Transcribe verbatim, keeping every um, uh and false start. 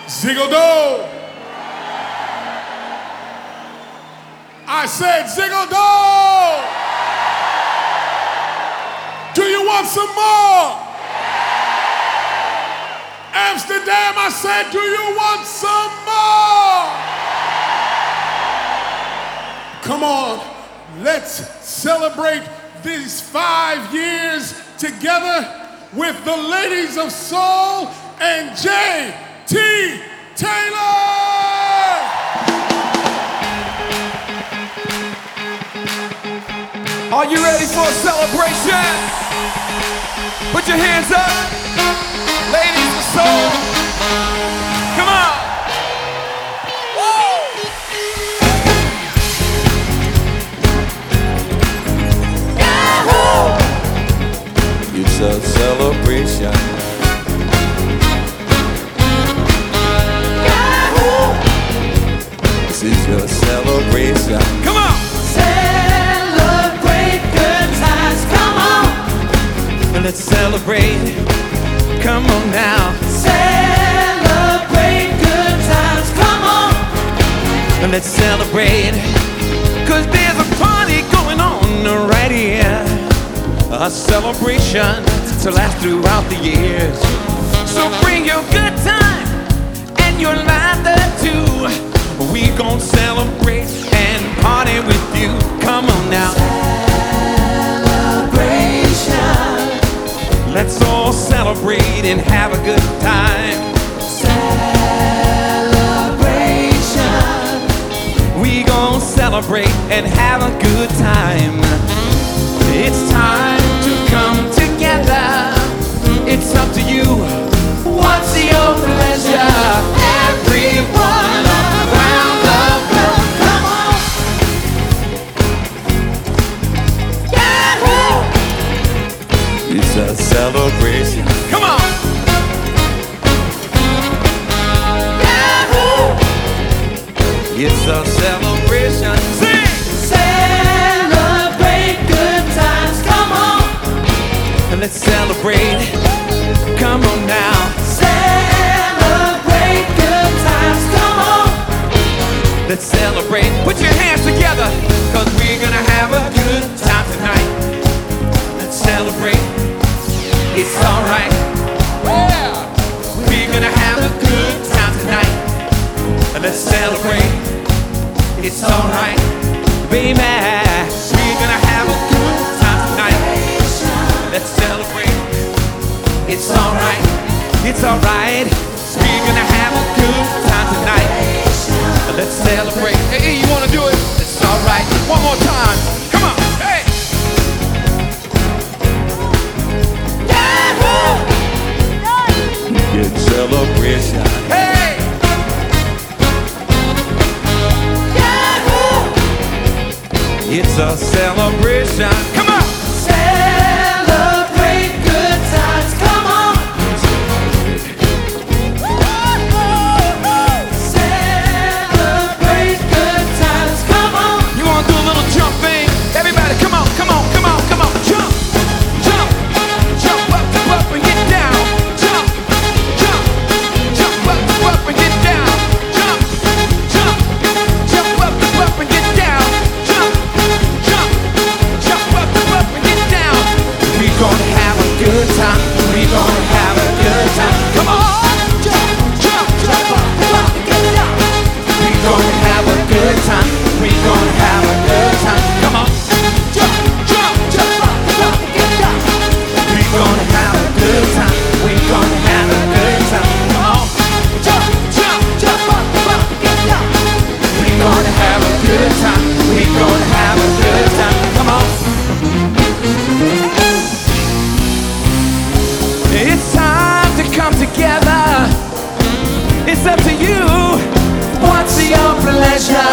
Ziggle-do. I said ziggle-do. Do you want some more? Amsterdam, I said, do you want some more? Come on, let's celebrate these five years together with the Ladies of Soul and J T Taylor! Are you ready for a celebration? Put your hands up. Ladies of Soul. Come on. Woo! Yahoo! It's a celebration. Yahoo! This is your celebration. Come on. Celebrate good times. Come on. Let's celebrate. Come on now. Celebrate good times. Come on. And let's celebrate. Cause there's a party going on right here. A celebration to last throughout the years. So bring your good time and your laughter too. We gon' celebrate and party with you. Come on now. Let's all celebrate and have a good time. Celebration. We gon' celebrate and have a good time. It's time to come together. It's up to you. What's your pleasure? Everyone around the world, come on. Yahoo! It's a celebration. Come on. Yahoo! It's a celebration. Sing. Celebrate good times. Come on. And let's celebrate. Come on now. Celebrate good times. Come on. Let's celebrate. Put your hands together. Cause we're gonna have a good time tonight. Let's celebrate. It's alright. Yeah. We're gonna have a good time tonight. Let's celebrate. It's alright, baby. We're gonna have a good time tonight. Let's celebrate. It's alright. It's alright. We're gonna have a good time tonight. Let's celebrate. Hey, you wanna do it? It's alright. One more time. Come on. Hey. Good celebration. Hey! Yahoo! It's a celebration. Come on! Celebrate good times. Come on! Celebrate good times. Come on! You wanna do a little jumping? Everybody, come on, come on, come on, come on. Jump! Jump! Jump up, jump up and get down. It's up to you. What's your pleasure?